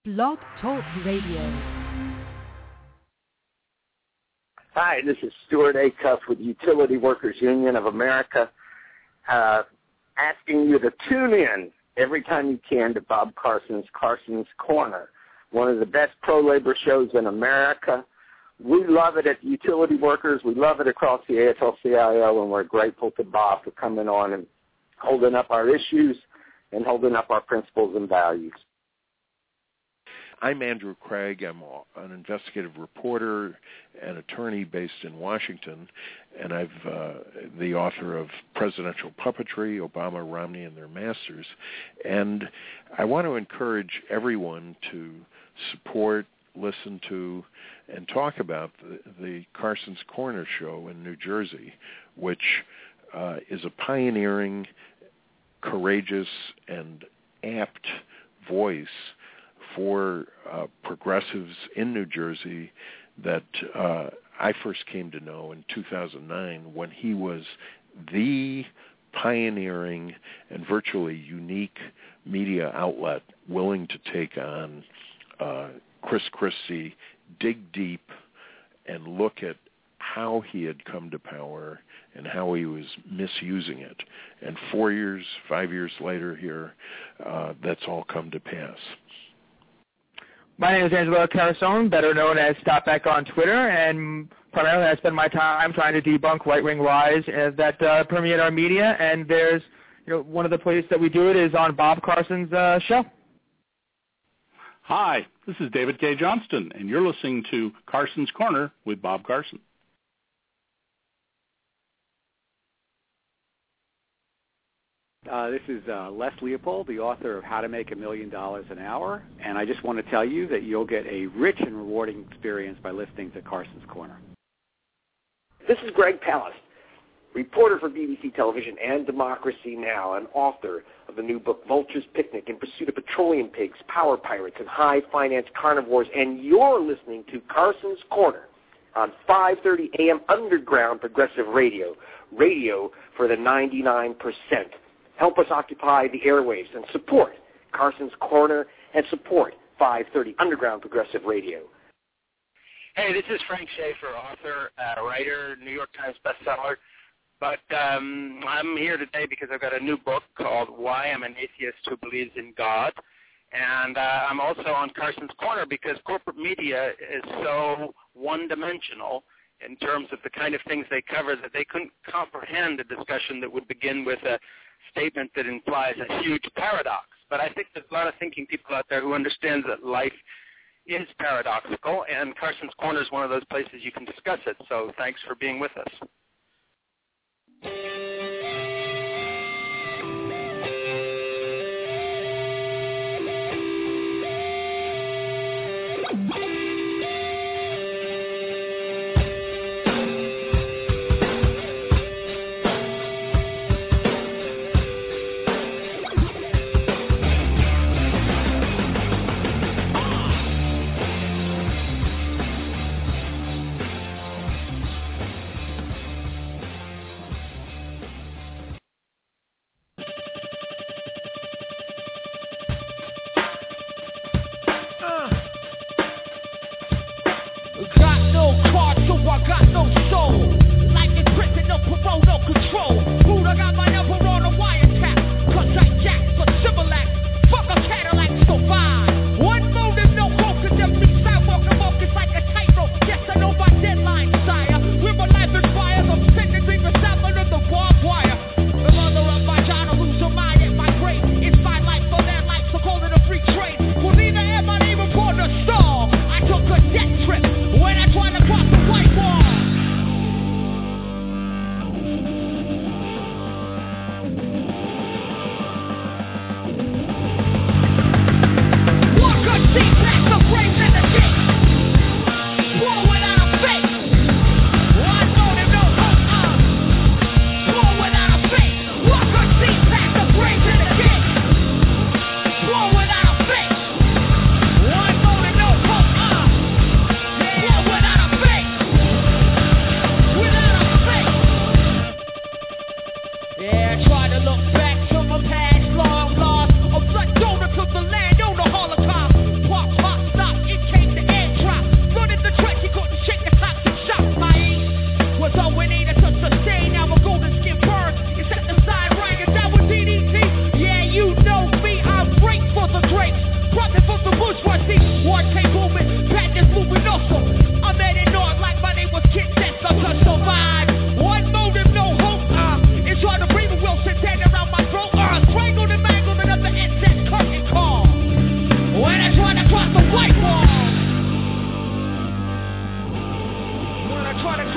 Blog Talk Radio. Hi, this is Stuart Acuff with Utility Workers Union of America, asking you to tune in every time you can to Bob Carson's Corner, one of the best pro-labor shows in America. We love it at Utility Workers. We love it across the AFL-CIO, and we're grateful to Bob for coming on and holding up our issues and holding up our principles and values. I'm Andrew Craig. I'm an investigative reporter and attorney based in Washington, and I'm the author of Presidential Puppetry, Obama, Romney, and Their Masters. And I want to encourage everyone to support, listen to, and talk about the Carson's Corner show in New Jersey, which is a pioneering, courageous, and apt voice for progressives in New Jersey that I first came to know in 2009 when he was the pioneering and virtually unique media outlet willing to take on Chris Christie, dig deep, and look at how he had come to power and how he was misusing it. And 5 years later here, that's all come to pass. My name is Angelo Carasone, better known as Stopback on Twitter, and primarily I spend my time trying to debunk right-wing lies that permeate our media. And there's, one of the places that we do it is on Bob Carson's show. Hi, this is David K. Johnston, and you're listening to Carson's Corner with Bob Carson. This is Les Leopold, the author of How to Make $1 Million an Hour, and I just want to tell you that you'll get a rich and rewarding experience by listening to Carson's Corner. This is Greg Palast, reporter for BBC Television and Democracy Now!, and author of the new book Vulture's Picnic in Pursuit of Petroleum Pigs, Power Pirates, and High Finance Carnivores, and you're listening to Carson's Corner on 5:30 a.m. Underground Progressive Radio, radio for the 99%. Help us occupy the airwaves and support Carson's Corner and support 530 Underground Progressive Radio. Hey, this is Frank Schaefer, author, writer, New York Times bestseller. But I'm here today because I've got a new book called Why I'm an Atheist Who Believes in God. And I'm also on Carson's Corner because corporate media is so one-dimensional in terms of the kind of things they cover that they couldn't comprehend a discussion that would begin with a statement that implies a huge paradox. But I think there's a lot of thinking people out there who understands that life is paradoxical, and Carson's Corner is one of those places you can discuss it. So thanks for being with us.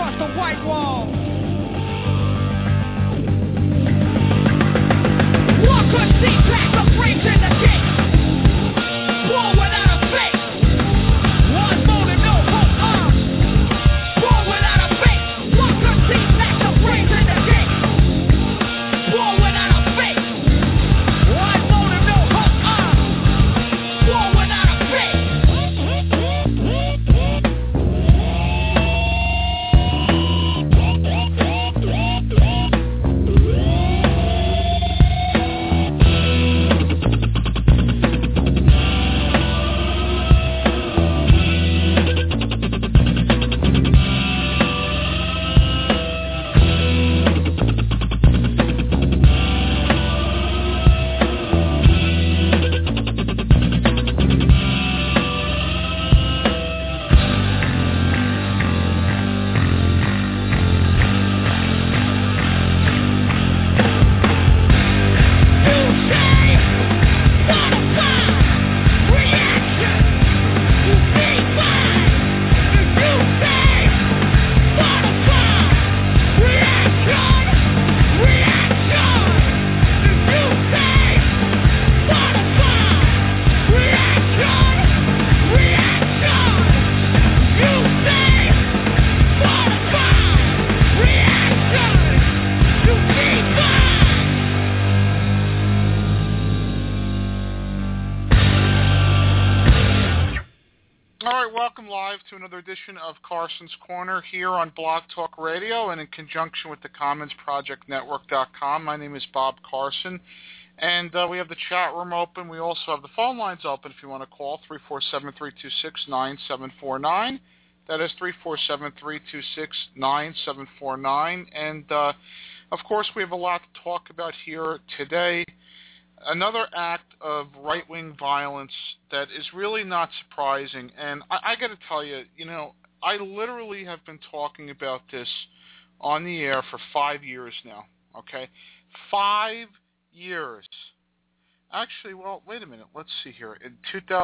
across the white wall. War could see back the breaks in the gate. War without a face. One motive, no hope, war without a face. War could see back the breaks in the gate. War without a face. One motive, no hope, war without a face. To another edition of Carson's Corner here on Blog Talk Radio and in conjunction with the CommonsProjectNetwork.com. My name is Bob Carson, and we have the chat room open. We also have the phone lines open if you want to call, 347-326-9749. That is 347-326-9749. And, of course, we have a lot to talk about here today. Another act of right-wing violence that is really not surprising. And I got to tell you, I literally have been talking about this on the air for 5 years now, okay? 5 years. Actually, well, wait a minute. Let's see here. In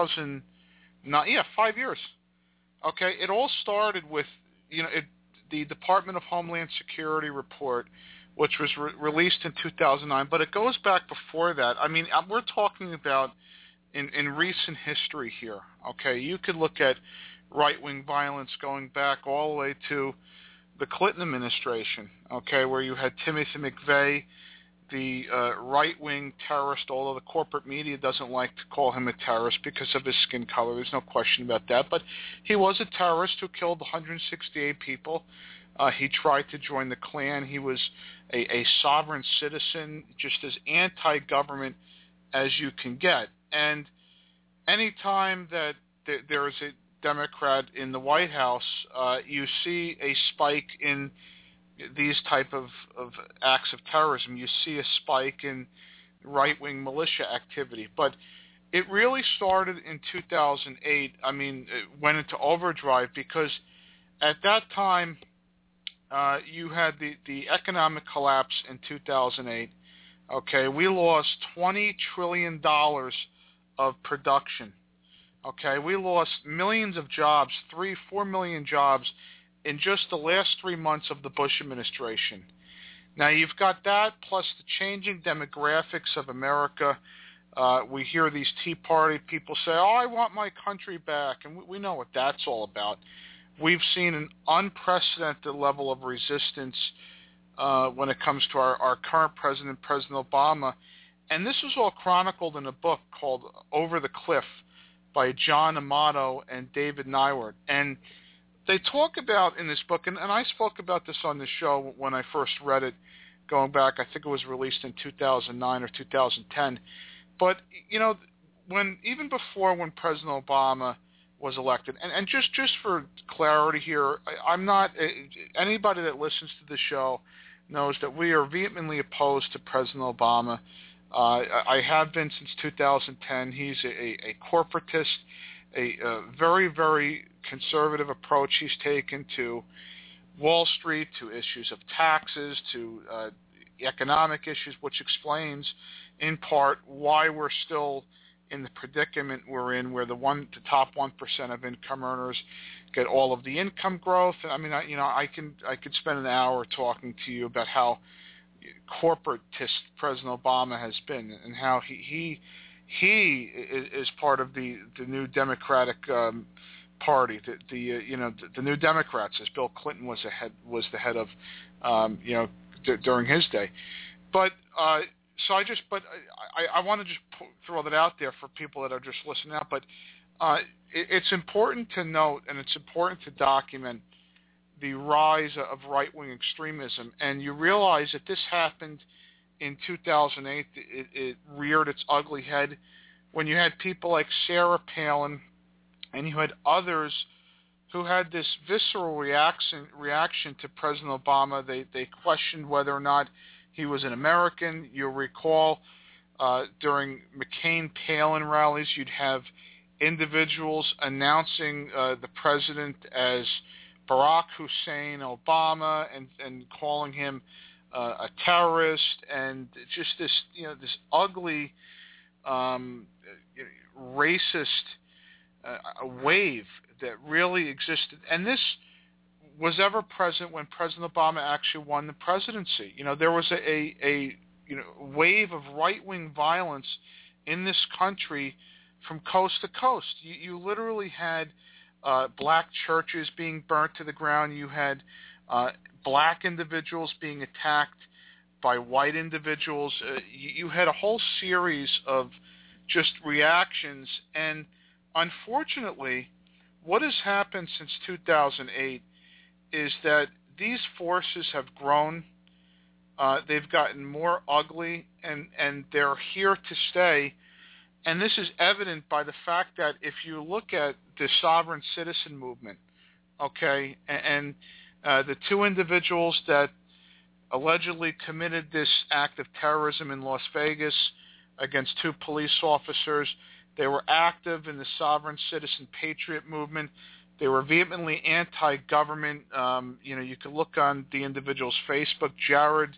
2009, 5 years. Okay, it all started with, the Department of Homeland Security report, which was released in 2009, but it goes back before that. I mean, we're talking about in recent history here, okay? You could look at right-wing violence going back all the way to the Clinton administration, okay, where you had Timothy McVeigh, the right-wing terrorist, although the corporate media doesn't like to call him a terrorist because of his skin color. There's no question about that, but he was a terrorist who killed 168 people. He tried to join the Klan. He was a sovereign citizen, just as anti-government as you can get. And any time that there is a Democrat in the White House, you see a spike in these type of acts of terrorism. You see a spike in right-wing militia activity. But it really started in 2008. I mean, it went into overdrive because at that time, you had the economic collapse in 2008. Okay, we lost $20 trillion of production. Okay, we lost millions of jobs, 3-4 million jobs in just the last 3 months of the Bush administration. Now you've got that plus the changing demographics of America. We hear these Tea Party people say, "Oh, I want my country back," and we know what that's all about. We've seen an unprecedented level of resistance when it comes to our current president, President Obama. And this was all chronicled in a book called Over the Cliff by John Amato and David Nywert. And they talk about in this book, and I spoke about this on the show when I first read it, going back, I think it was released in 2009 or 2010. But, even before when President Obama was elected. And just for clarity here, I'm not, anybody that listens to the show knows that we are vehemently opposed to President Obama. I have been since 2010. He's a corporatist, a very, very conservative approach he's taken to Wall Street, to issues of taxes, to economic issues, which explains in part why we're still in the predicament we're in, where the top 1% of income earners get all of the income growth. I mean, I could spend an hour talking to you about how corporatist President Obama has been, and how he is part of the new Democratic Party, the New Democrats, as Bill Clinton was the head of, during his day. But I want to just throw that out there for people that are just listening out. But it's important to note, and it's important to document the rise of right-wing extremism. And you realize that this happened in 2008. It reared its ugly head when you had people like Sarah Palin, and you had others who had this visceral reaction to President Obama. They questioned whether or not he was an American. You'll recall during McCain-Palin rallies, you'd have individuals announcing the president as Barack Hussein Obama and calling him a terrorist, and just this ugly racist wave that really existed. And this was ever present when President Obama actually won the presidency. There was a wave of right-wing violence in this country from coast to coast. You literally had black churches being burnt to the ground. You had black individuals being attacked by white individuals. You had a whole series of just reactions. And unfortunately, what has happened since 2008 is that these forces have grown. They've gotten more ugly, and they're here to stay. And this is evident by the fact that if you look at the sovereign citizen movement, okay, and the two individuals that allegedly committed this act of terrorism in Las Vegas against two police officers, they were active in the sovereign citizen patriot movement. They were vehemently anti-government. You can look on the individual's Facebook, Jared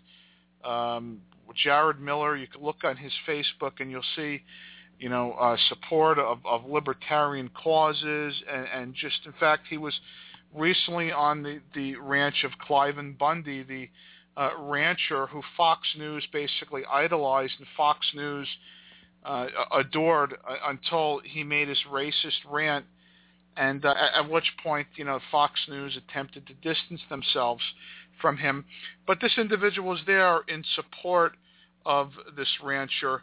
Miller. You can look on his Facebook, and you'll see, support of libertarian causes, and just, in fact, he was recently on the ranch of Cliven Bundy, the rancher who Fox News basically idolized, and Fox News adored until he made his racist rant, and at which point, Fox News attempted to distance themselves from him. But this individual was there in support of this rancher,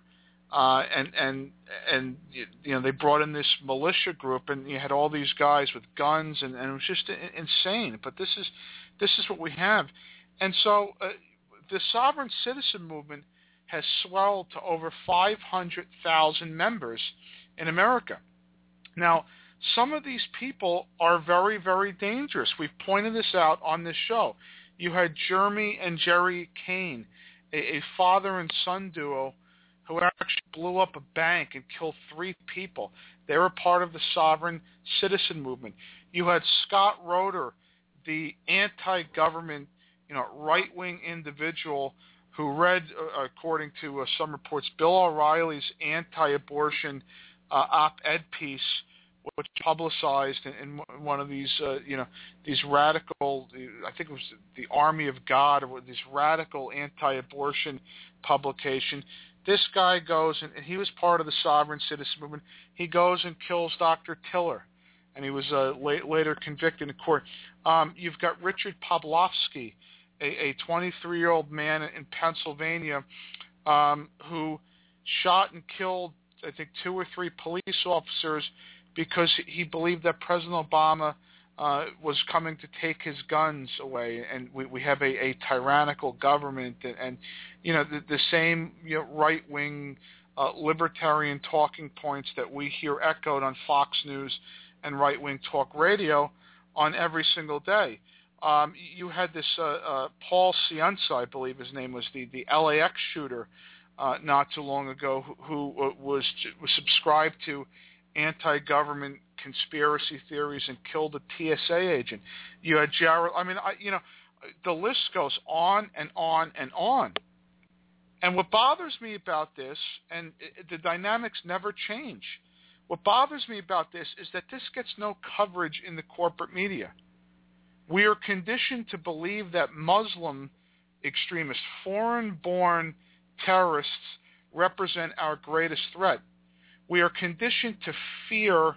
and they brought in this militia group, and you had all these guys with guns, and it was just insane. But this is what we have, and so the sovereign citizen movement has swelled to over 500,000 members in America. Now, some of these people are very, very dangerous. We've pointed this out on this show. You had Jeremy and Jerry Kane, a father and son duo who actually blew up a bank and killed 3 people. They were part of the sovereign citizen movement. You had Scott Roeder, the anti-government, right-wing individual who read, according to some reports, Bill O'Reilly's anti-abortion op-ed piece, which publicized in one of these, these radical, I think it was the Army of God, or this radical anti-abortion publication. This guy goes, and he was part of the sovereign citizen movement. He goes and kills Dr. Tiller, and he was later convicted in court. You've got Richard Pawlowski, a 23-year-old man in Pennsylvania who shot and killed, I think, 2 or 3 police officers because he believed that President Obama was coming to take his guns away, and we have a tyrannical government, and the same right-wing libertarian talking points that we hear echoed on Fox News and right-wing talk radio on every single day. You had this Paul Cienza, I believe his name was, the LAX shooter not too long ago, who was subscribed to anti-government conspiracy theories and killed a TSA agent. You had Jared. I mean, the list goes on and on and on. And what bothers me about this, and the dynamics never change, what bothers me about this is that this gets no coverage in the corporate media. We are conditioned to believe that Muslim extremists, foreign-born terrorists, represent our greatest threat. We are conditioned to fear,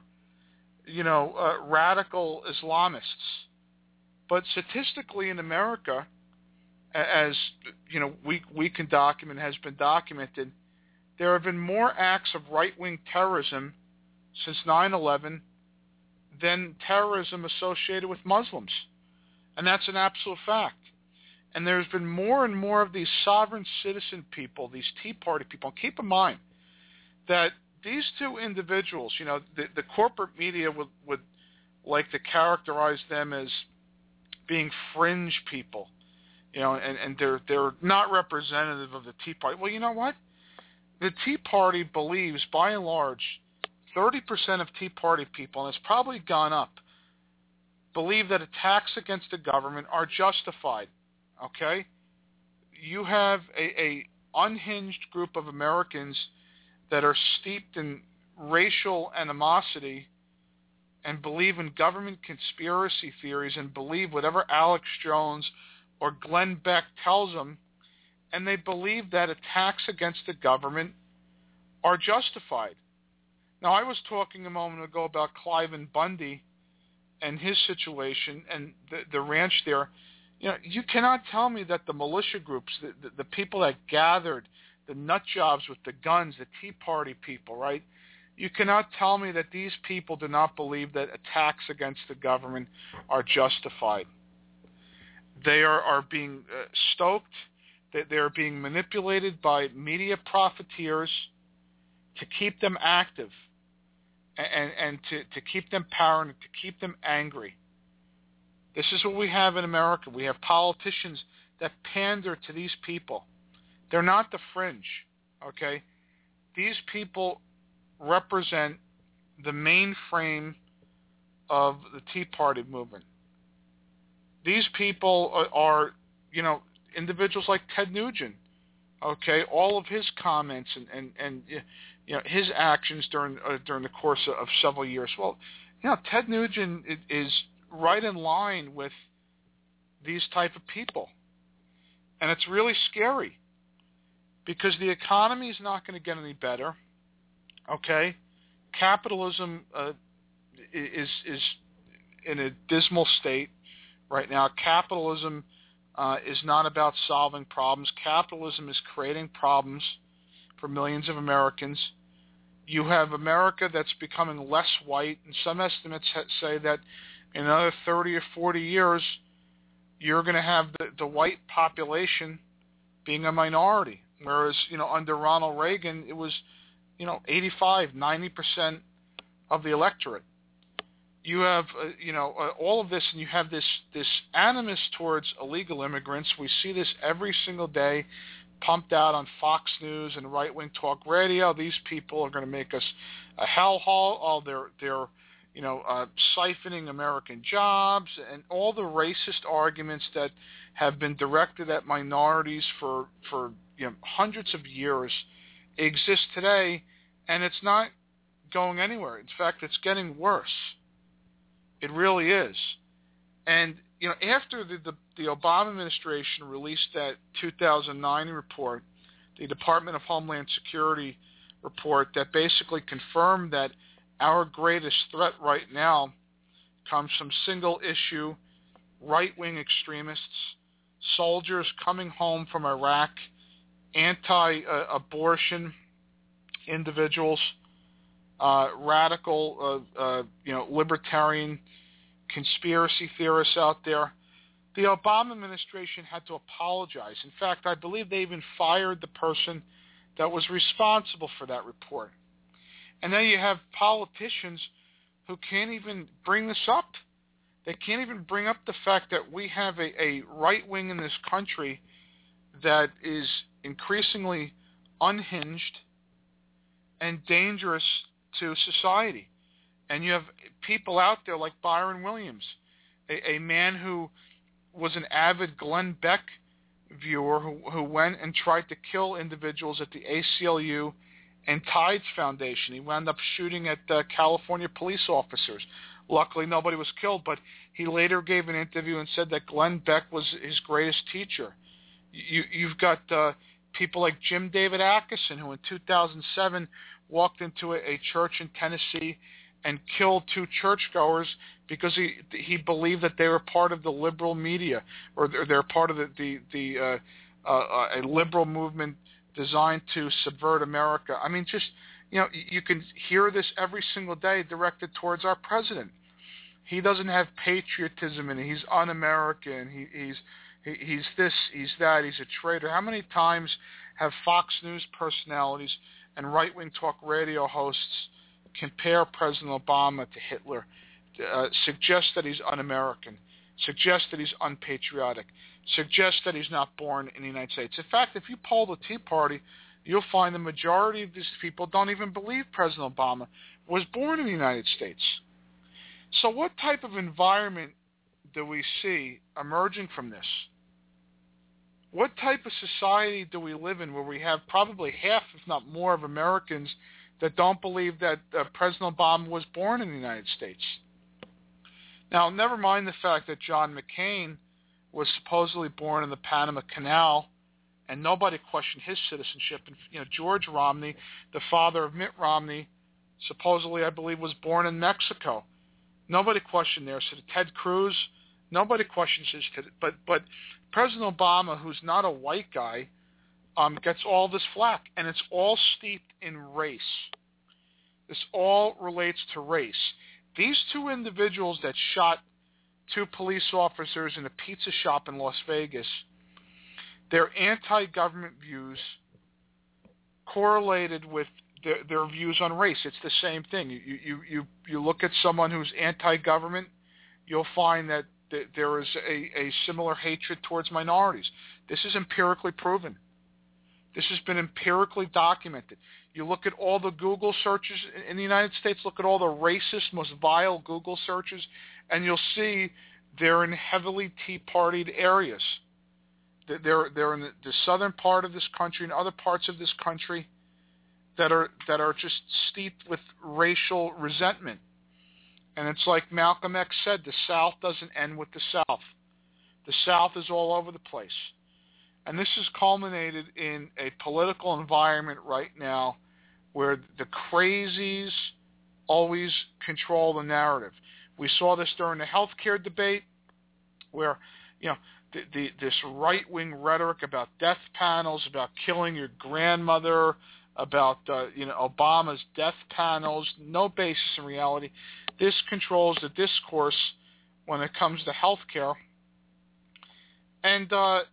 radical Islamists. But statistically in America, as we can document, has been documented, there have been more acts of right-wing terrorism since 9/11 than terrorism associated with Muslims. And that's an absolute fact. And there's been more and more of these sovereign citizen people, these Tea Party people. And keep in mind that these two individuals, the corporate media would like to characterize them as being fringe people, and they're not representative of the Tea Party. Well, you know what? The Tea Party believes, by and large, 30% of Tea Party people, and it's probably gone up, believe that attacks against the government are justified. Okay? You have a unhinged group of Americans that are steeped in racial animosity and believe in government conspiracy theories and believe whatever Alex Jones or Glenn Beck tells them, and they believe that attacks against the government are justified. Now, I was talking a moment ago about Cliven Bundy and his situation and the ranch there. You cannot tell me that the militia groups, the people that gathered, the nut jobs with the guns, the Tea Party people, right? You cannot tell me that these people do not believe that attacks against the government are justified. They are being stoked. They are being manipulated by media profiteers to keep them active and to keep them paranoid, to keep them angry. This is what we have in America. We have politicians that pander to these people. They're not the fringe, okay? These people represent the mainframe of the Tea Party movement. These people are, individuals like Ted Nugent, okay? All of his comments and his actions during the course of several years. Well, Ted Nugent is right in line with these type of people. And it's really scary because the economy is not going to get any better, okay? Capitalism is in a dismal state right now. Capitalism is not about solving problems. Capitalism is creating problems for millions of Americans. You have America that's becoming less white, and some estimates say that in another 30 or 40 years, you're going to have the white population being a minority. Whereas, under Ronald Reagan, it was, 85, 90% of the electorate. You have, all of this, and you have this animus towards illegal immigrants. We see this every single day pumped out on Fox News and right-wing talk radio. These people are going to make us a hellhole. They're siphoning American jobs, and all the racist arguments that have been directed at minorities for hundreds of years exist today, and it's not going anywhere. In fact, it's getting worse. It really is. And after the Obama administration released that 2009 report, the Department of Homeland Security report that basically confirmed that our greatest threat right now comes from single-issue right-wing extremists, soldiers coming home from Iraq, anti-abortion individuals, radical, libertarian conspiracy theorists out there. The Obama administration had to apologize. In fact, I believe they even fired the person that was responsible for that report. And then you have politicians who can't even bring this up. They can't even bring up the fact that we have a right wing in this country that is increasingly unhinged and dangerous to society. And you have people out there like Byron Williams, a man who was an avid Glenn Beck viewer who went and tried to kill individuals at the ACLU and Tides Foundation. He wound up shooting at California police officers. Luckily, nobody was killed, but he later gave an interview and said that Glenn Beck was his greatest teacher. You've got people like Jim David Atkinson, who in 2007 walked into a church in Tennessee and killed 2 churchgoers because he believed that they were part of the liberal media, or they're part of a liberal movement designed to subvert America. I mean, just, you can hear this every single day directed towards our president. He doesn't have patriotism, and he's un-American. He's this, he's that, he's a traitor. How many times have Fox News personalities and right-wing talk radio hosts compare President Obama to Hitler, suggest that he's un-American, suggest that he's unpatriotic, suggest that he's not born in the United States? In fact, if you poll the Tea Party, you'll find the majority of these people don't even believe President Obama was born in the United States. So what type of environment do we see emerging from this? What type of society do we live in where we have probably half, if not more, of Americans that don't believe that President Obama was born in the United States? Now, never mind the fact that John McCain was supposedly born in the Panama Canal, and nobody questioned his citizenship. And George Romney, the father of Mitt Romney, supposedly, I believe, was born in Mexico. Nobody questioned there. So Ted Cruz, nobody questions his. But President Obama, who's not a white guy, gets all this flack, and it's all steeped in race. This all relates to race. These 2 individuals that shot 2 police officers in a pizza shop in Las Vegas, their anti-government views correlated with their views on race. It's the same thing. You look at someone who's anti-government, you'll find that there is a similar hatred towards minorities. This is empirically proven. This has been empirically documented. You look at all the Google searches in the United States, look at all the racist, most vile Google searches, and you'll see they're in heavily Tea Partied areas. They're in the southern part of this country and other parts of this country that are just steeped with racial resentment. And it's like Malcolm X said, the South doesn't end with the South. The South is all over the place. And this has culminated in a political environment right now where the crazies always control the narrative. We saw this during the healthcare debate where, this right-wing rhetoric about death panels, about killing your grandmother, about, Obama's death panels, no basis in reality. This controls the discourse when it comes to healthcare. And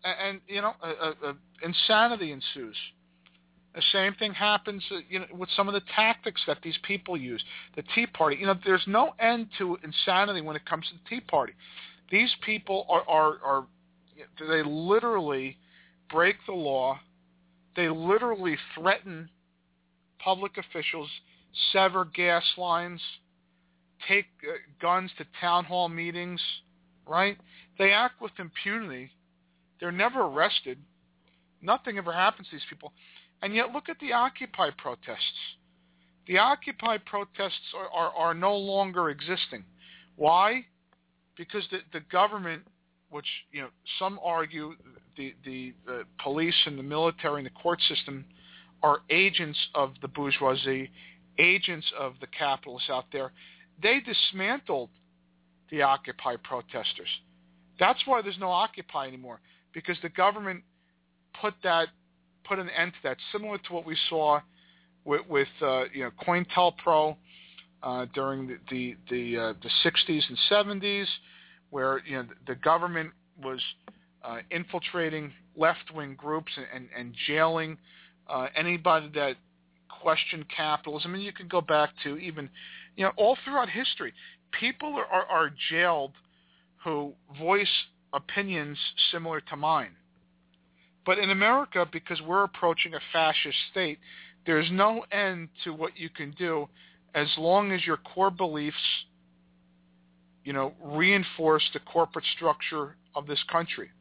insanity ensues. The same thing happens, with some of the tactics that these people use. The Tea Party, there's no end to insanity when it comes to the Tea Party. These people are they literally break the law. They literally threaten public officials, sever gas lines, take guns to town hall meetings, right? They act with impunity. They're never arrested. Nothing ever happens to these people. And yet look at the Occupy protests. The Occupy protests are no longer existing. Why? Because the government, which some argue the police and the military and the court system are agents of the bourgeoisie, agents of the capitalists out there, they dismantled the Occupy protesters. That's why there's no Occupy anymore, because the government put an end to that, similar to what we saw with COINTELPRO during the 60s and 70s, where the government was infiltrating left-wing groups and jailing anybody that questioned capitalism. And you can go back to even all throughout history, people are jailed who voice opinions similar to mine. But in America, because we're approaching a fascist state, there's no end to what you can do as long as your core beliefs, reinforce the corporate structure of this country.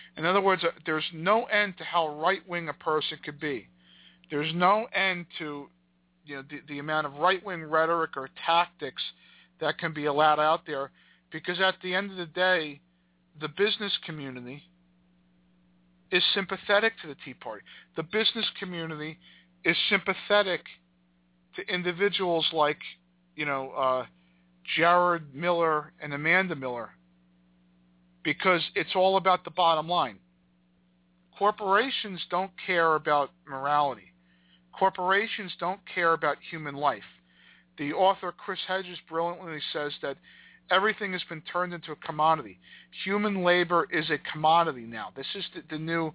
In other words, there's no end to how right-wing a person could be. There's no end to the amount of right-wing rhetoric or tactics that can be allowed out there, because at the end of the day, the business community is sympathetic to the Tea Party. The business community is sympathetic to individuals like, Jared Miller and Amanda Miller, because it's all about the bottom line. Corporations don't care about morality. Corporations don't care about human life. The author Chris Hedges brilliantly says that everything has been turned into a commodity. Human labor is a commodity now. This is the new,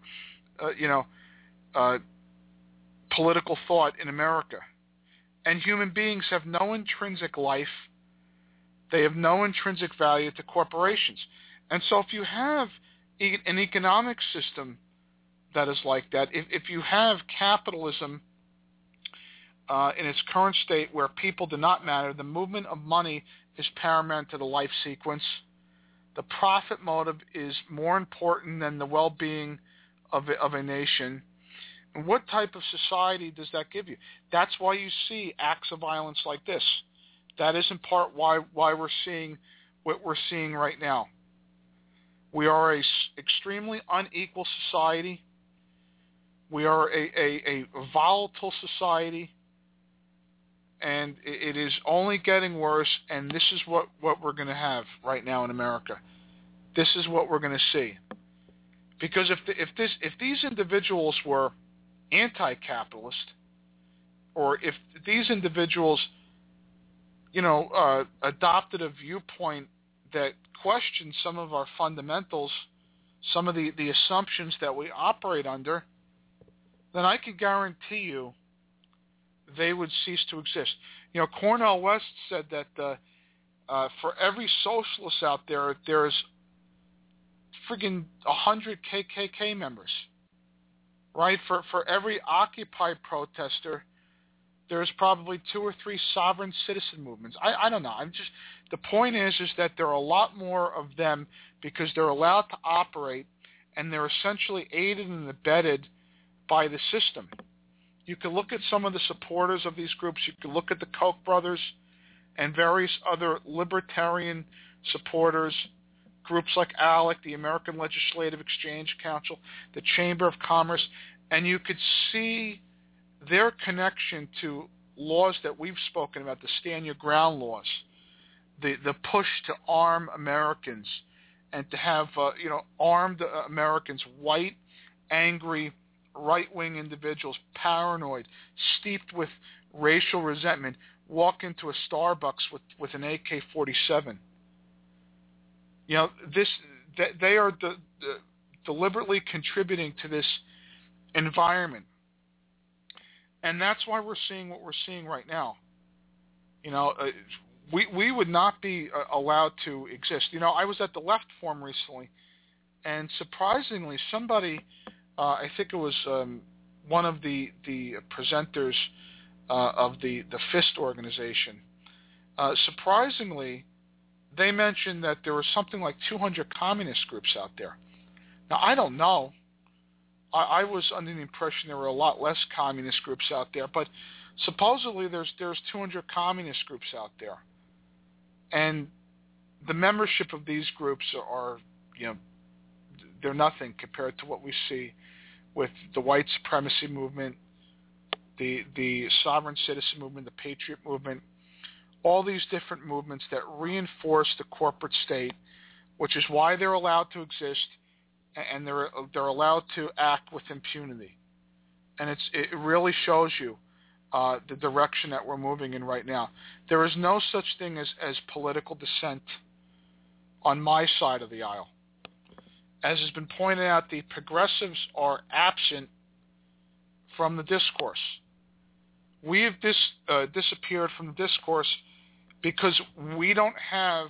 political thought in America. And human beings have no intrinsic life. They have no intrinsic value to corporations. And so if you have an economic system that is like that, if you have capitalism in its current state where people do not matter, the movement of money is paramount to the life sequence, the profit motive is more important than the well-being of a nation, and what type of society does that give you? That's why you see acts of violence like this. That is in part why we're seeing what we're seeing right now. We are a extremely unequal society. We are a volatile society, and it is only getting worse, and this is what we're going to have right now in America. This is what we're going to see. Because if these individuals were anti-capitalist, or if these individuals, adopted a viewpoint that questioned some of our fundamentals, some of the assumptions that we operate under, then I can guarantee you they would cease to exist. Cornel West said that for every socialist out there, there's friggin' 100 KKK members, right? For every Occupy protester, there's probably 2 or 3 sovereign citizen movements. I don't know. The point is that there are a lot more of them because they're allowed to operate, and they're essentially aided and abetted by the system. You can look at some of the supporters of these groups. You can look at the Koch brothers and various other libertarian supporters, groups like ALEC, the American Legislative Exchange Council, the Chamber of Commerce, and you could see their connection to laws that we've spoken about, the Stand Your Ground laws, the push to arm Americans and to have armed Americans, white, angry, right-wing individuals, paranoid, steeped with racial resentment, walk into a Starbucks with an AK-47. They are deliberately contributing to this environment. And that's why we're seeing what we're seeing right now. We would not be allowed to exist. I was at the Left Forum recently, and surprisingly, somebody, I think it was one of the presenters of the FIST organization, surprisingly, they mentioned that there were something like 200 communist groups out there. Now, I don't know. I was under the impression there were a lot less communist groups out there, but supposedly there's 200 communist groups out there. And the membership of these groups are, they're nothing compared to what we see with the white supremacy movement, the sovereign citizen movement, the patriot movement, all these different movements that reinforce the corporate state, which is why they're allowed to exist, and they're allowed to act with impunity. And it really shows you the direction that we're moving in right now. There is no such thing as political dissent on my side of the aisle. As has been pointed out, the progressives are absent from the discourse. We have disappeared from the discourse because we don't have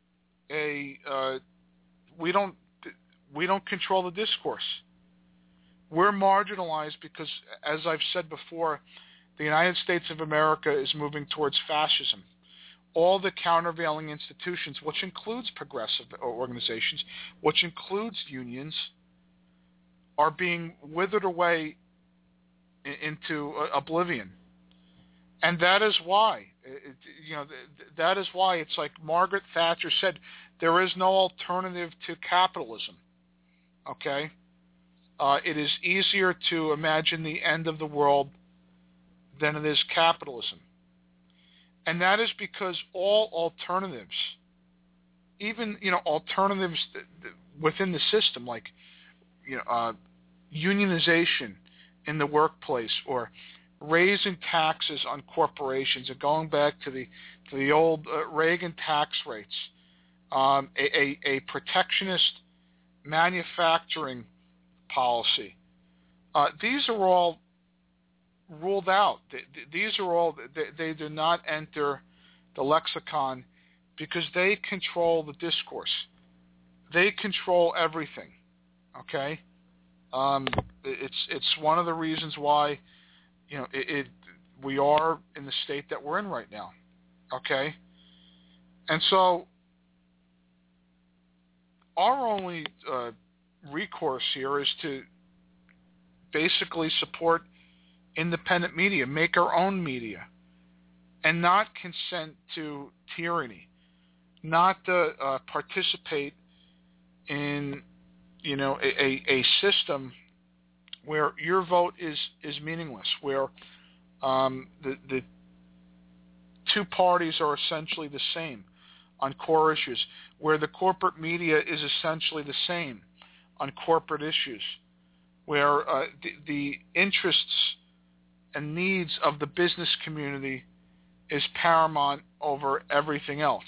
we don't control the discourse. We're marginalized because, as I've said before, the United States of America is moving towards fascism. All the countervailing institutions, which includes progressive organizations, which includes unions, are being withered away into oblivion. And that is why, that is why it's like Margaret Thatcher said, there is no alternative to capitalism. Okay? It is easier to imagine the end of the world than it is capitalism. And that is because all alternatives, even, alternatives within the system, like, unionization in the workplace, or raising taxes on corporations, and going back to the old Reagan tax rates, a protectionist manufacturing policy. These are all ruled out. These are all, they do not enter the lexicon because they control the discourse. They control everything. Okay? It's one of the reasons why, we are in the state that we're in right now. Okay? And so our only recourse here is to basically support independent media, make our own media, and not consent to tyranny, not to participate in, a system where your vote is meaningless, where the two parties are essentially the same on core issues, where the corporate media is essentially the same on corporate issues, where the interests and needs of the business community is paramount over everything else,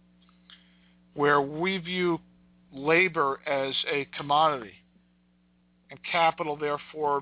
where we view labor as a commodity and capital therefore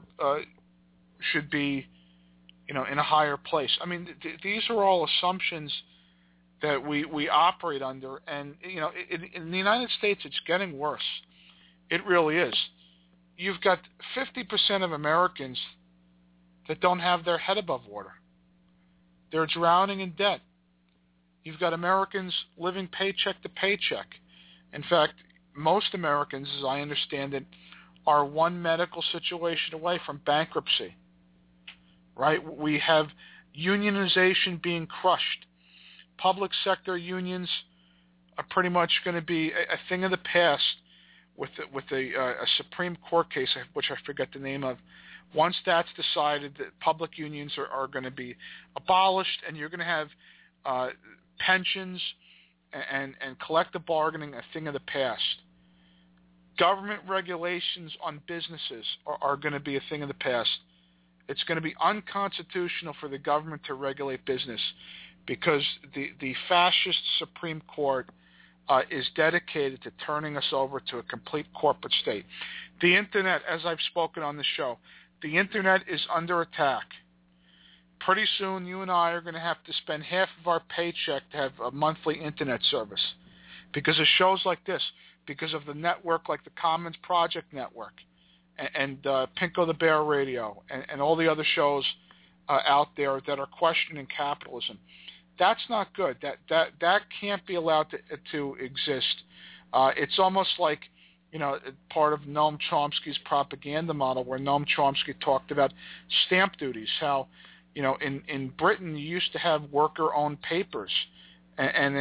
should be, in a higher place. I mean, these are all assumptions that we operate under, and in the United States it's getting worse. It really is. You've got 50% of Americans that don't have their head above water. They're drowning in debt. You've got Americans living paycheck to paycheck. In fact, most Americans, as I understand it, are one medical situation away from bankruptcy. Right? We have unionization being crushed. Public sector unions are pretty much going to be a thing of the past with a Supreme Court case, which I forget the name of. Once that's decided, that public unions are going to be abolished, and you're going to have pensions and collective bargaining a thing of the past. Government regulations on businesses are going to be a thing of the past. It's going to be unconstitutional for the government to regulate business because the fascist Supreme Court is dedicated to turning us over to a complete corporate state. The Internet, as I've spoken on the show, the Internet is under attack. Pretty soon you and I are going to have to spend half of our paycheck to have a monthly Internet service because of shows like this, because of the network like the Commons Project Network and Pinko the Bear Radio and all the other shows out there that are questioning capitalism. That's not good. That can't be allowed to exist. It's almost like, part of Noam Chomsky's propaganda model, where Noam Chomsky talked about stamp duties, how, in Britain you used to have worker-owned papers, and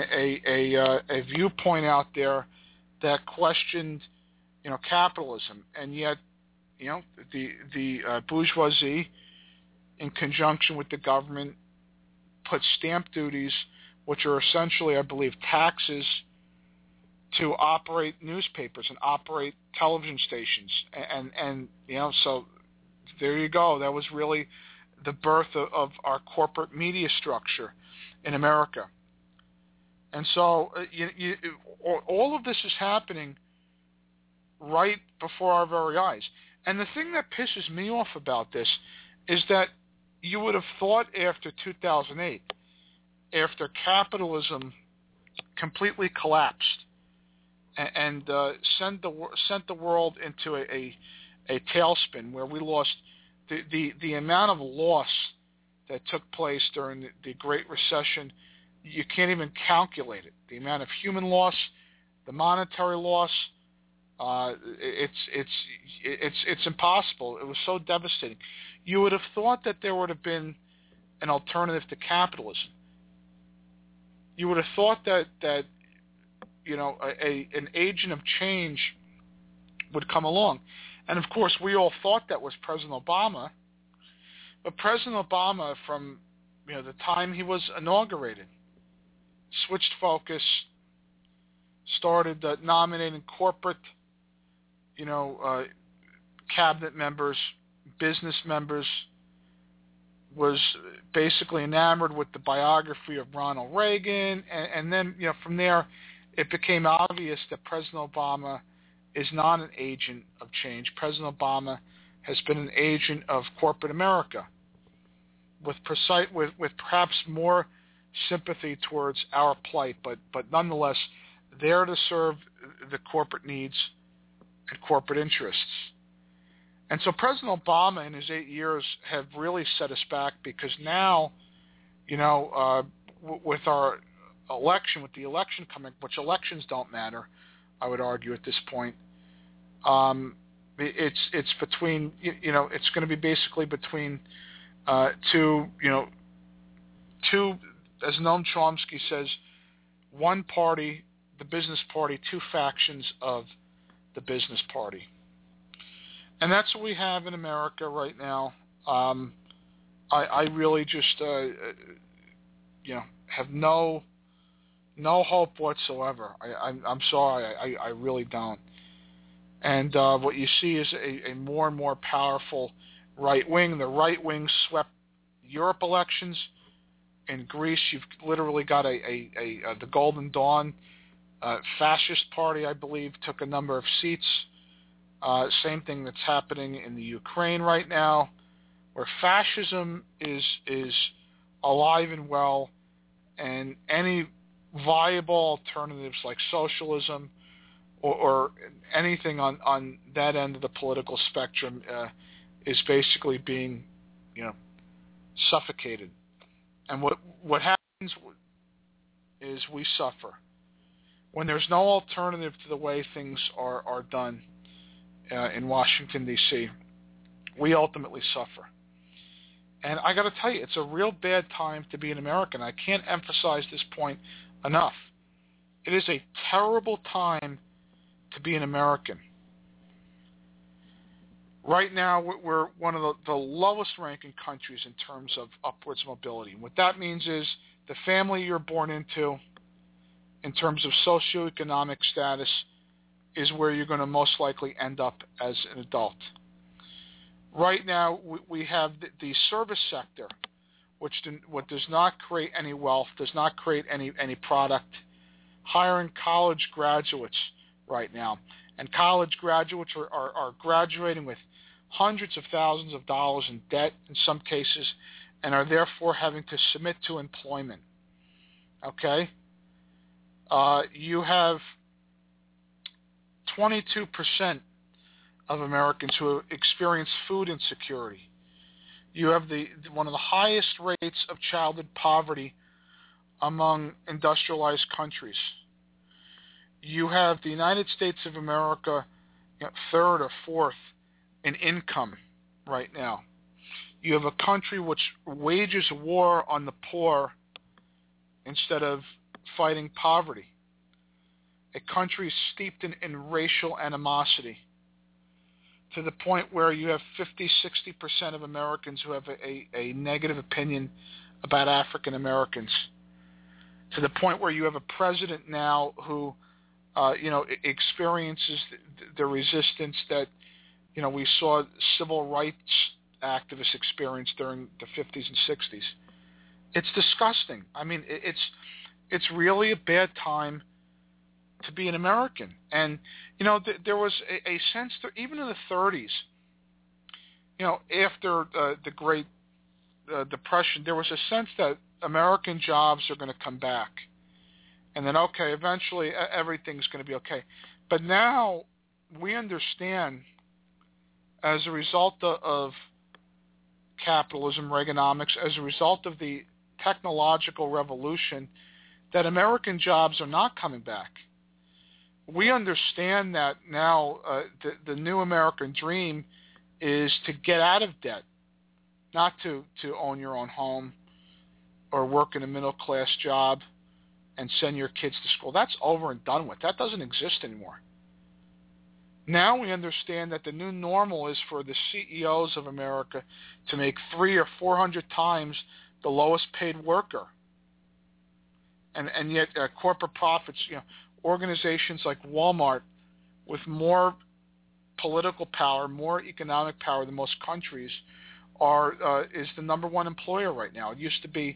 a viewpoint out there that questioned, capitalism, and yet, the bourgeoisie, in conjunction with the government, put stamp duties, which are essentially, I believe, taxes, to operate newspapers and operate television stations, and so there you go. That was really the birth of our corporate media structure in America. And so all of this is happening right before our very eyes. And the thing that pisses me off about this is that you would have thought after 2008, after capitalism completely collapsed and sent the world into a tailspin where we lost the amount of loss that took place during the Great Recession, you can't even calculate it. The amount of human loss, the monetary loss, It's impossible. It was so devastating. You would have thought that there would have been an alternative to capitalism. You would have thought that an agent of change would come along. And of course, we all thought that was President Obama. But President Obama, from the time he was inaugurated, switched focus, started nominating corporate, cabinet members, business members, was basically enamored with the biography of Ronald Reagan, and then from there, it became obvious that President Obama is not an agent of change. President Obama has been an agent of corporate America, with perhaps more sympathy towards our plight, but nonetheless, there to serve the corporate needs and corporate interests. And so President Obama in his 8 years have really set us back, because now, with our election, with the election coming, which elections don't matter, I would argue at this point, it's between, it's going to be basically between two, as Noam Chomsky says, one party, the business party, two factions of the business party. And that's what we have in America right now. I really just, have no hope whatsoever. I'm sorry, I really don't. And what you see is a more and more powerful right wing. The right wing swept Europe elections. In Greece, you've literally got the Golden Dawn fascist party, I believe, took a number of seats. Same thing that's happening in the Ukraine right now, where fascism is alive and well, and any viable alternatives like socialism or anything on that end of the political spectrum is basically being, suffocated. And what happens is we suffer. When there's no alternative to the way things are done in Washington, D.C., we ultimately suffer. And I got to tell you, it's a real bad time to be an American. I can't emphasize this point enough. It is a terrible time to be an American. Right now, we're one of the lowest-ranking countries in terms of upwards mobility. What that means is the family you're born into, in terms of socioeconomic status, is where you're going to most likely end up as an adult. Right now, we have the service sector, which does not create any wealth, does not create any product, hiring college graduates right now. And college graduates are graduating with hundreds of thousands of dollars in debt in some cases, and are therefore having to submit to employment. Okay? You have 22% of Americans who experience food insecurity. You have one of the highest rates of childhood poverty among industrialized countries. You have the United States of America, third or fourth in income right now. You have a country which wages war on the poor instead of fighting poverty. A country steeped in racial animosity, to the point where you have 50-60% of Americans who have a negative opinion about African Americans, to the point where you have a president now who experiences the resistance that we saw civil rights activists experience during the 50s and 60s. It's disgusting. I mean, it's really a bad time to be an American. And, there was a sense that even in the 30s, after the Great Depression, there was a sense that American jobs are going to come back. And then, okay, eventually everything's going to be okay. But now we understand, as a result of capitalism, Reaganomics, as a result of the technological revolution, that American jobs are not coming back. we understand that now the new American dream is to get out of debt, not to own your own home or work in a middle-class job and send your kids to school. That's over and done with. That doesn't exist anymore. Now we understand that the new normal is for the CEOs of America to make 300 or 400 times the lowest paid worker. And yet corporate profits, organizations like Walmart with more political power, more economic power than most countries is the number one employer right now. It used to be,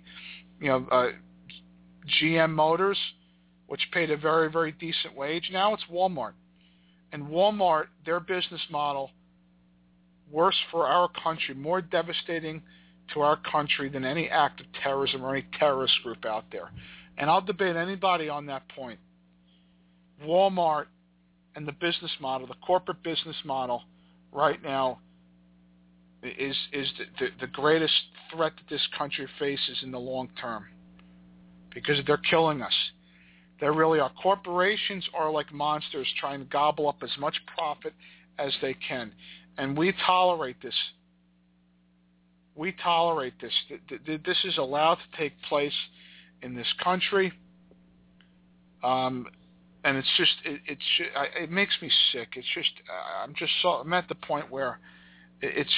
GM Motors, which paid a very, very decent wage. Now it's Walmart. And Walmart, their business model, worse for our country, more devastating to our country than any act of terrorism or any terrorist group out there. And I'll debate anybody on that point. Walmart and the business model, the corporate business model right now is the greatest threat that this country faces in the long term, because they're killing us. They really are. Corporations are like monsters trying to gobble up as much profit as they can. And we tolerate this. We tolerate this. This is allowed to take place in this country. And it's just, it makes me sick. It's just, I'm at the point where it's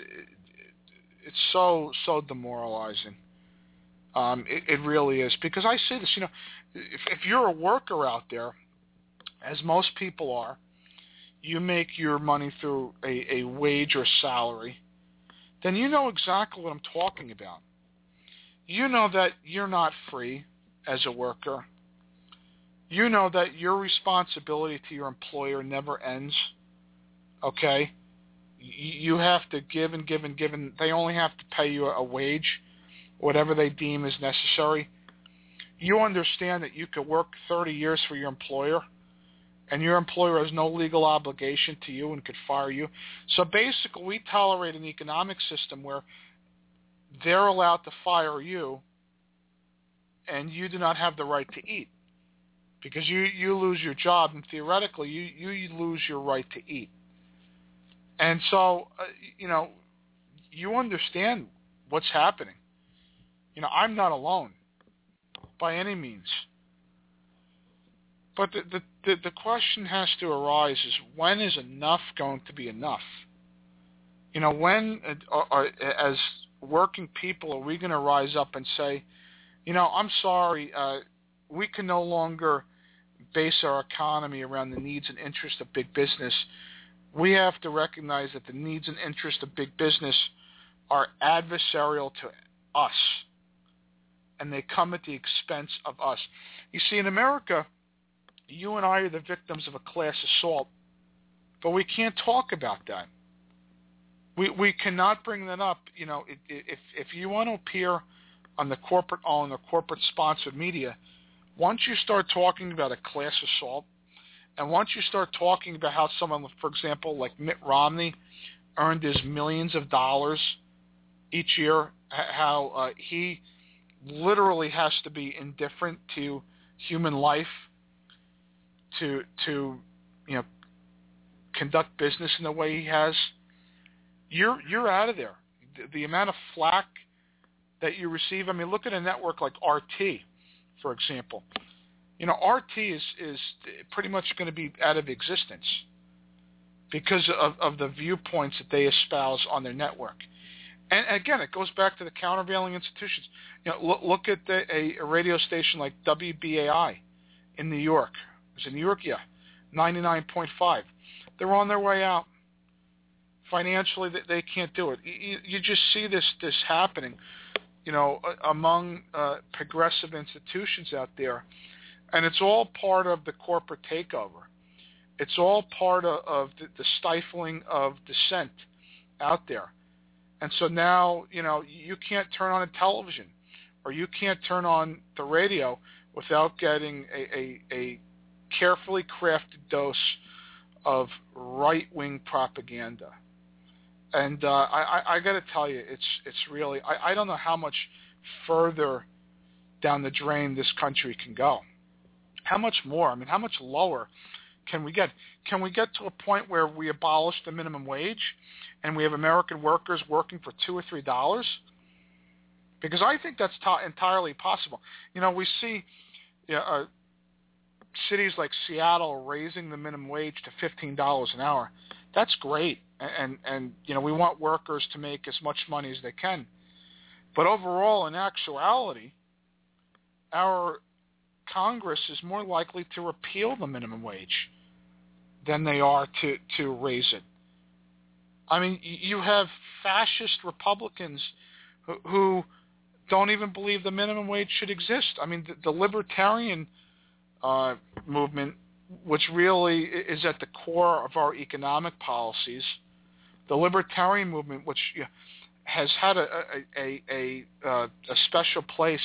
so demoralizing. It really is, because I say this, if you're a worker out there, as most people are, you make your money through a wage or salary, then you know exactly what I'm talking about. You know that you're not free as a worker. You know that your responsibility to your employer never ends, okay? You have to give and give and give, and they only have to pay you a wage, whatever they deem is necessary. You understand that you could work 30 years for your employer, and your employer has no legal obligation to you and could fire you. So basically, we tolerate an economic system where they're allowed to fire you, and you do not have the right to eat, because you lose your job, and theoretically, you lose your right to eat. And so, you understand what's happening. I'm not alone by any means. But the question has to arise is, when is enough going to be enough? When, as working people, are we going to rise up and say, I'm sorry, we can no longer base our economy around the needs and interests of big business. We have to recognize that the needs and interests of big business are adversarial to us, and they come at the expense of us. You see, in America, you and I are the victims of a class assault, but we can't talk about that. We cannot bring that up. If you want to appear on the corporate-owned or corporate-sponsored media, once you start talking about a class assault, and once you start talking about how someone, for example, like Mitt Romney, earned his millions of dollars each year, how he literally has to be indifferent to human life to conduct business in the way he has, you're out of there. The amount of flack that you receive. I mean, look at a network like RT, for example. RT is pretty much going to be out of existence because of the viewpoints that they espouse on their network. And again, it goes back to the countervailing institutions. Look at a radio station like WBAI in New York. Is it New York? Yeah, 99.5. They're on their way out. Financially, they can't do it. You just see this happening, among progressive institutions out there. And it's all part of the corporate takeover. It's all part of the stifling of dissent out there. And so now, you can't turn on a television or you can't turn on the radio without getting a carefully crafted dose of right-wing propaganda. And I got to tell you, it's really, I don't know how much further down the drain this country can go. How much more? I mean, how much lower can we get? Can we get to a point where we abolish the minimum wage and we have American workers working for $2 or $3? Because I think that's entirely possible. We see cities like Seattle raising the minimum wage to $15 an hour. That's great, and we want workers to make as much money as they can. But overall, in actuality, our Congress is more likely to repeal the minimum wage than they are to raise it. I mean, you have fascist Republicans who don't even believe the minimum wage should exist. I mean, the libertarian movement, which really is at the core of our economic policies, the libertarian movement, which has had a special place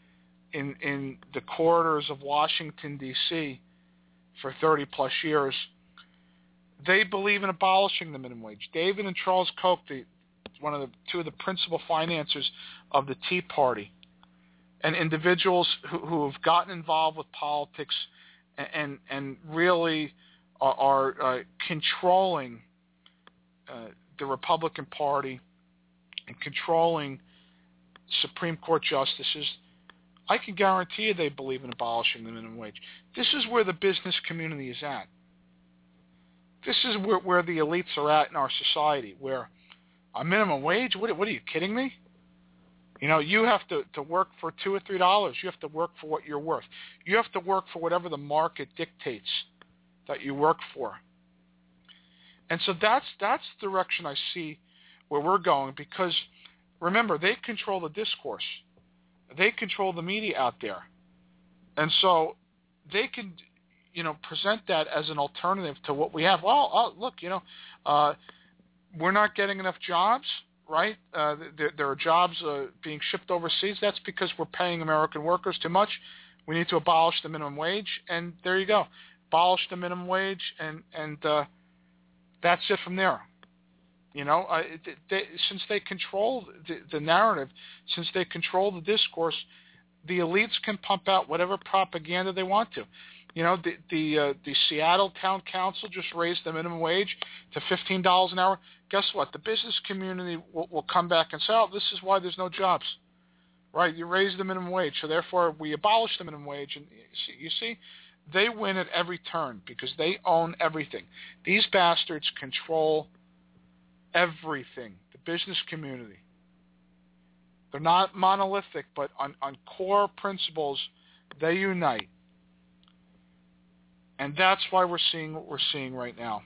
in the corridors of Washington, D.C. for 30-plus years, they believe in abolishing the minimum wage. David and Charles Koch, two of the principal financiers of the Tea Party, and individuals who have gotten involved with politics and really are controlling the Republican Party and controlling Supreme Court justices, I can guarantee you they believe in abolishing the minimum wage. This is where the business community is at. This is where the elites are at in our society, where a minimum wage, what are you kidding me? You have to work for $2 or $3. You have to work for what you're worth. You have to work for whatever the market dictates that you work for. And so that's the direction I see where we're going, because remember, they control the discourse. They control the media out there. And so they can, present that as an alternative to what we have. Well, look, we're not getting enough jobs, right? There are jobs being shipped overseas. That's because we're paying American workers too much. We need to abolish the minimum wage, and there you go. Abolish the minimum wage, and that's it from there. Since they control the narrative, since they control the discourse, the elites can pump out whatever propaganda they want to. The Seattle Town Council just raised the minimum wage to $15 an hour. Guess what? The business community will come back and say, oh, this is why there's no jobs. Right? You raise the minimum wage, so therefore we abolish the minimum wage. And you see, they win at every turn because they own everything. These bastards control everything, the business community. They're not monolithic, but on core principles, they unite. And that's why we're seeing what we're seeing right now.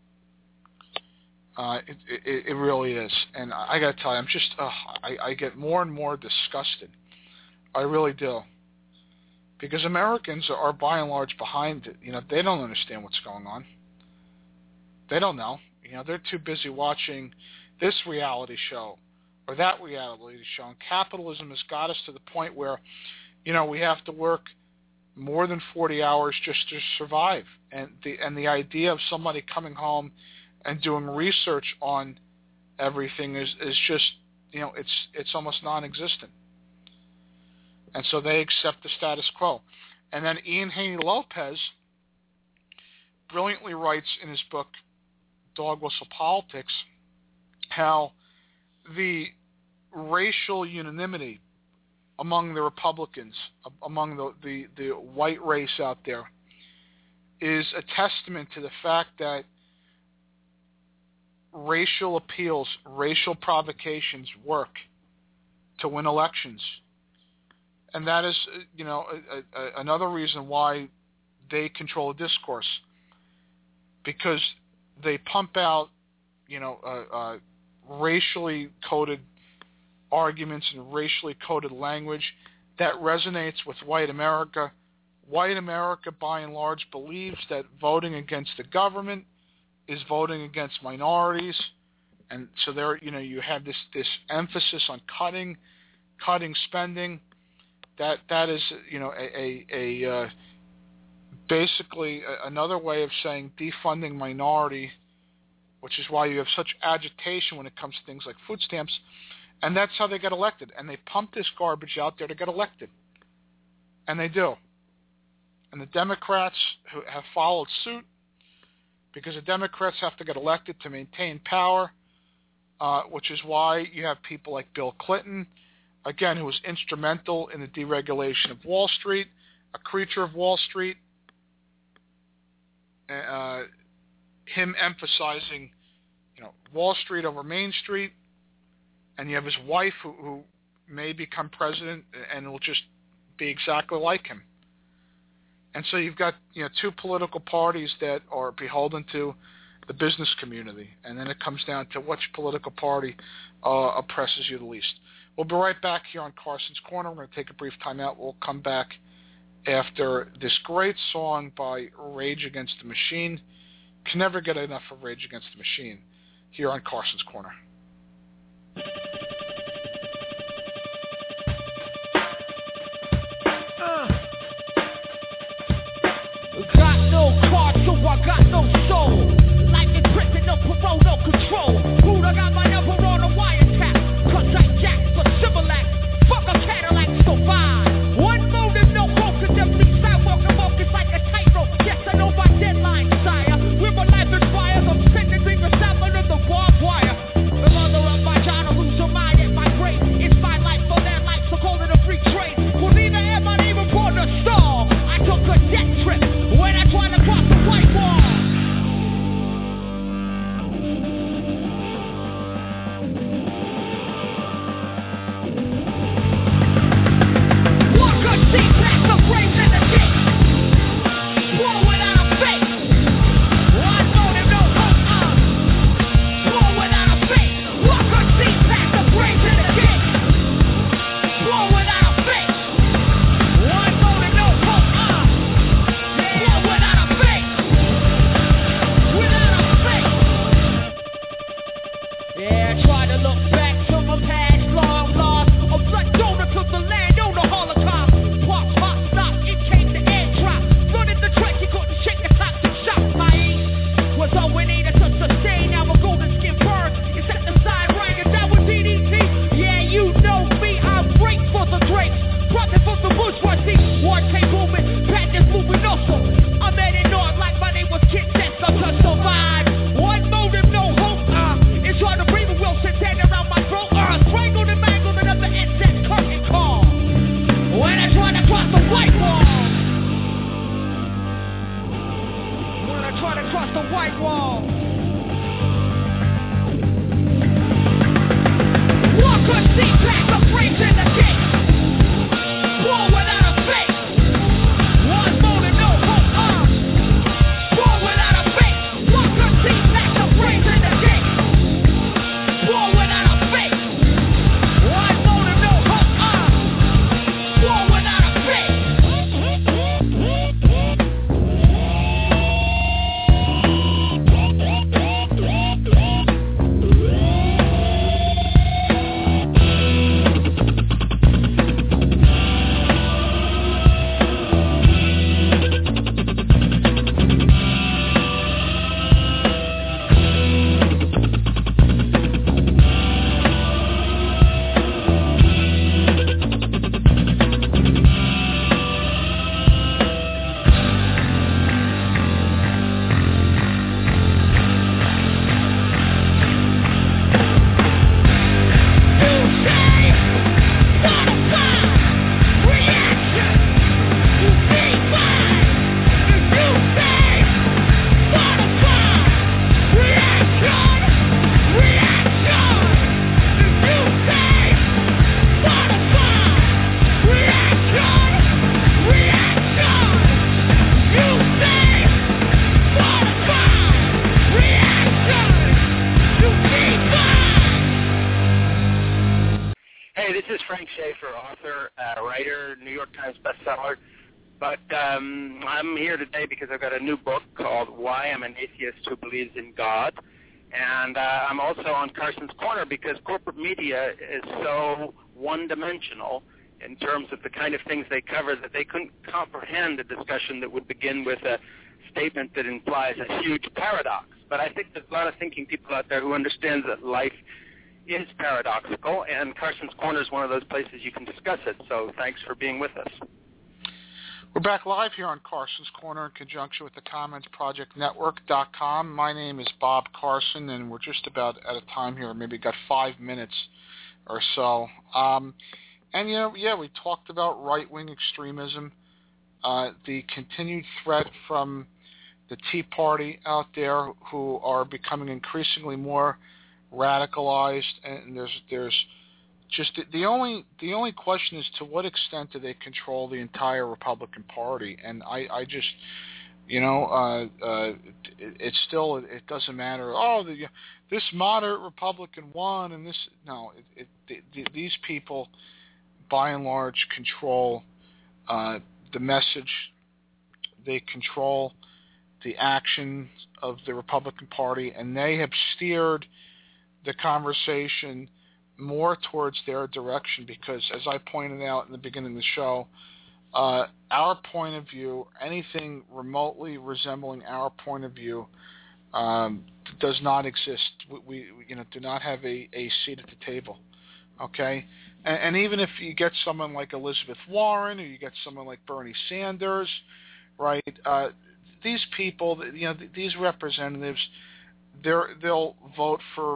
It really is. And I got to tell you, I'm just, I get more and more disgusted. I really do. Because Americans are by and large behind it. They don't understand what's going on. They don't know. They're too busy watching this reality show or that reality show. And capitalism has got us to the point where, we have to work more than 40 hours just to survive. And the idea of somebody coming home and doing research on everything is just, it's almost non-existent. And so they accept the status quo. And then Ian Haney Lopez brilliantly writes in his book, Dog Whistle Politics, how the racial unanimity among the Republicans, among the white race out there, is a testament to the fact that racial appeals, racial provocations work to win elections. And that is, another reason why they control the discourse, because they pump out, racially coded arguments and racially coded language that resonates with white America. White America, by and large, believes that voting against the government is voting against minorities, and so there, you have this emphasis on cutting spending. That is, basically another way of saying defunding minority, which is why you have such agitation when it comes to things like food stamps, and that's how they get elected. And they pump this garbage out there to get elected, and they do. And the Democrats who have followed suit because the Democrats have to get elected to maintain power, which is why you have people like Bill Clinton, again, who was instrumental in the deregulation of Wall Street, a creature of Wall Street, him emphasizing, Wall Street over Main Street, and you have his wife who may become president and will just be exactly like him. And so you've got two political parties that are beholden to the business community, and then it comes down to which political party oppresses you the least. We'll be right back here on Carson's Corner. We're going to take a brief time out. We'll come back after this great song by Rage Against the Machine. Can never get enough of Rage Against the Machine here on Carson's Corner. Got no car, so I got no soul. Life in prison, no parole, no control. Food, I got my number on a wiretap. Cause I jack for Similac. Fuck a Cadillac, survive. One motive, no focus. Every sidewalk and walk is like a tightrope. Yes, I know my deadline, sire. With my life inspired, I'm sending dream assembling of the barbed wire. The mother of my genre, lose her mind at my grave. It's my life for their life, so call it a free trade. Well, neither am I even born to stall. I took a death trip when I tried to cross the white wall. I'm here today because I've got a new book called Why I'm an Atheist Who Believes in God. And I'm also on Carson's Corner because corporate media is so one-dimensional in terms of the kind of things they cover that they couldn't comprehend a discussion that would begin with a statement that implies a huge paradox. But I think there's a lot of thinking people out there who understand that life is paradoxical, and Carson's Corner is one of those places you can discuss it. So thanks for being with us. We're back live here on Carson's Corner in conjunction with the CommentsProjectNetwork.com. My name is Bob Carson, and we're just about at a time here. Maybe got 5 minutes or so. And, we talked about right-wing extremism, the continued threat from the Tea Party out there who are becoming increasingly more radicalized, and there's just the only question is to what extent do they control the entire Republican Party? And I just, it's still, it doesn't matter. Oh, this moderate Republican won, and this these people, by and large, control the message. They control the actions of the Republican Party, and they have steered the conversation more towards their direction because, as I pointed out in the beginning of the show, our point of view, anything remotely resembling our point of view, does not exist. We do not have a seat at the table. Okay, and even if you get someone like Elizabeth Warren or you get someone like Bernie Sanders, right? These people, these representatives, they'll vote for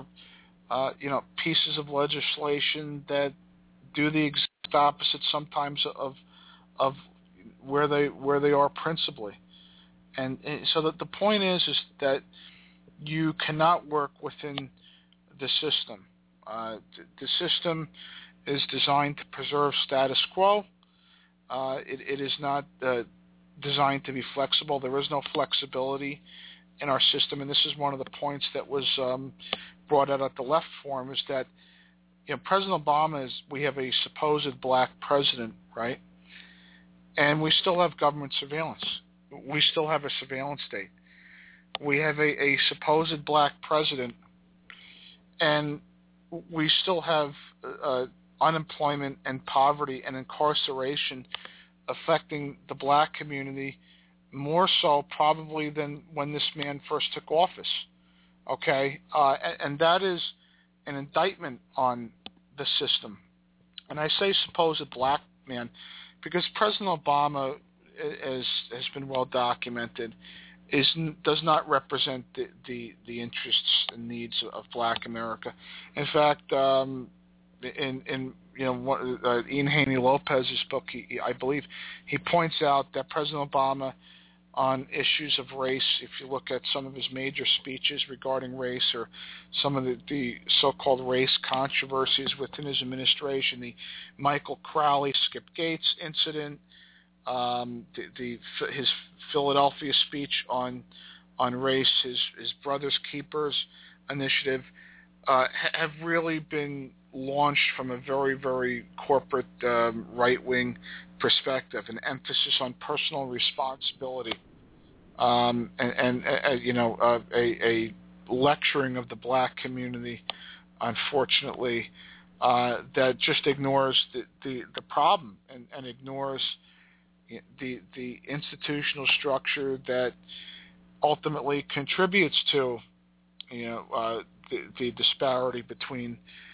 pieces of legislation that do the exact opposite sometimes of where they are principally, and so that the point is that you cannot work within the system. The system is designed to preserve status quo. It is not designed to be flexible. There is no flexibility in our system, and this is one of the points that was brought out at the left forum, is that President Obama we have a supposed black president, right? And we still have government surveillance. We still have a surveillance state. We have a supposed black president, and we still have unemployment and poverty and incarceration affecting the black community more so probably than when this man first took office. Okay, and that is an indictment on the system. And I say supposed black man because President Obama, as has been well documented, does not represent the interests and needs of Black America. In fact, in Ian Haney Lopez's book, I believe he points out that President Obama, on issues of race, if you look at some of his major speeches regarding race or some of the so-called race controversies within his administration, the Michael Crowley, Skip Gates incident, his Philadelphia speech on race, his Brothers Keepers initiative, have really been launched from a very, very corporate right-wing perspective, an emphasis on personal responsibility, and a lecturing of the black community, unfortunately, that just ignores the problem and ignores the institutional structure that ultimately contributes to the disparity between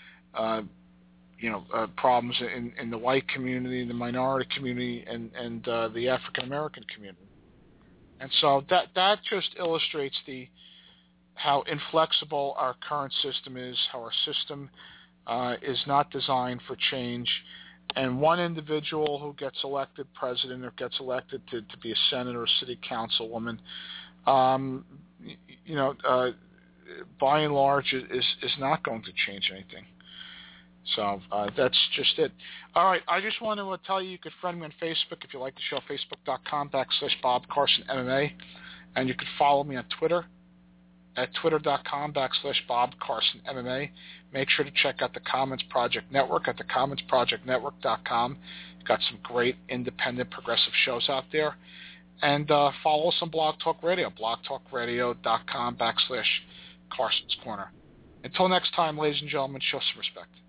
problems in the white community, the minority community, and the African American community. And so that just illustrates how inflexible our current system is, how our system is not designed for change. And one individual who gets elected president or gets elected to be a senator or city councilwoman, by and large, is not going to change anything. So that's just it. All right, I just want to tell you can friend me on Facebook if you like the show, facebook.com/Bob Carson MMA. And you can follow me on Twitter at twitter.com/Bob Carson MMA. Make sure to check out the Commons Project Network at thecommontsprojectnetwork.com. You've got some great independent progressive shows out there. And follow us on Blog Talk Radio, blogtalkradio.com/Carson's Corner. Until next time, ladies and gentlemen, show some respect.